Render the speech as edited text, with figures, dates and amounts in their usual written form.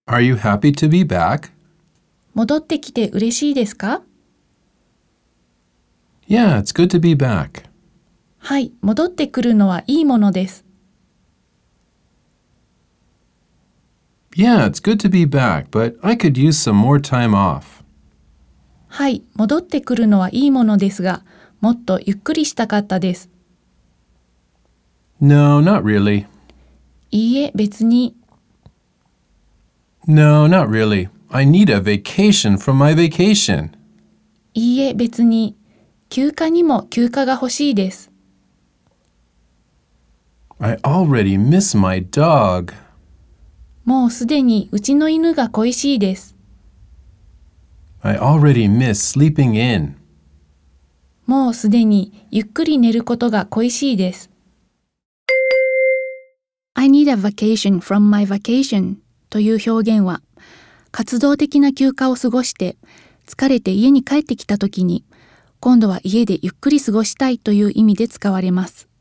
Are you happy to be back? 戻ってきて嬉しいですか？ Yeah, it's good to be back. はい、戻ってくるのはいいものです。 Yeah, it's good to be back, but I could use some more time off. はい、戻ってくるのはいいものですが、もっとゆっくりしたかったです。 No, not really. いいえ、別に。 No, not really. I need a vacation from my vacation. いいえ、別に。休暇にも休暇が欲しいです。 I already miss my dog. もうすでにうちの犬が恋しいです。 I already miss sleeping in. もうすでにゆっくり寝ることが恋しいです。I need a vacation from my vacation という表現は、活動的な休暇を過ごして疲れて家に帰ってきたときに、今度は家でゆっくり過ごしたいという意味で使われます。